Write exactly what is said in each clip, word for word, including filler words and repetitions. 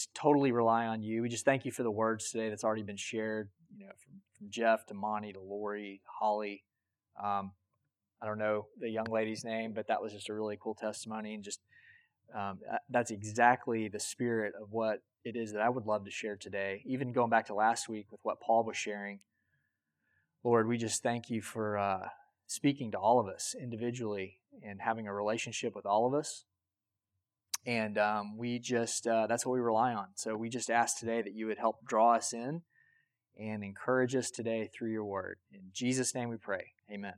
totally rely on you. We just thank you for the words today that's already been shared, you know, from, from Jeff to Monty to Lori, Holly. Um, I don't know the young lady's name, but that was just a really cool testimony. And just um, that's exactly the spirit of what it is that I would love to share today. Even going back to last week with what Paul was sharing, Lord, we just thank you for uh, speaking to all of us individually and having a relationship with all of us. And um, we just, uh, that's what we rely on. So we just ask today that you would help draw us in and encourage us today through your word. In Jesus' name we pray. Amen.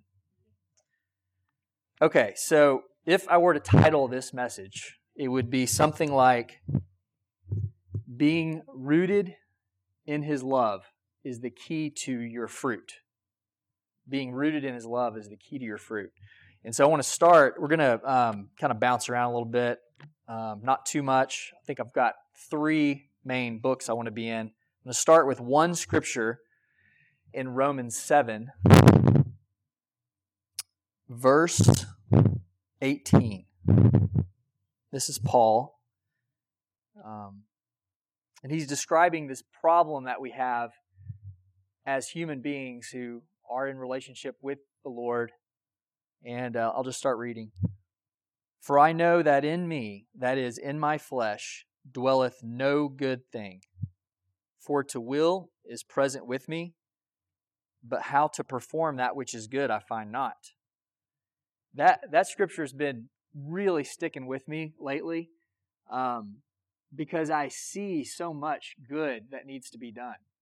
Okay, so if I were to title this message, it would be something like, being rooted in His love is the key to your fruit. Being rooted in His love is the key to your fruit. And so I want to start, we're going to um, kind of bounce around a little bit, um, not too much. I think I've got three main books I want to be in. I'm going to start with one scripture in Romans seven, verse eighteen. This is Paul. Um, and he's describing this problem that we have as human beings who are in relationship with the Lord. And uh, I'll just start reading. For I know that in me, that is, in my flesh, dwelleth no good thing. For to will is present with me, but how to perform that which is good I find not. That that scripture has been really sticking with me lately, um, because I see so much good that needs to be done.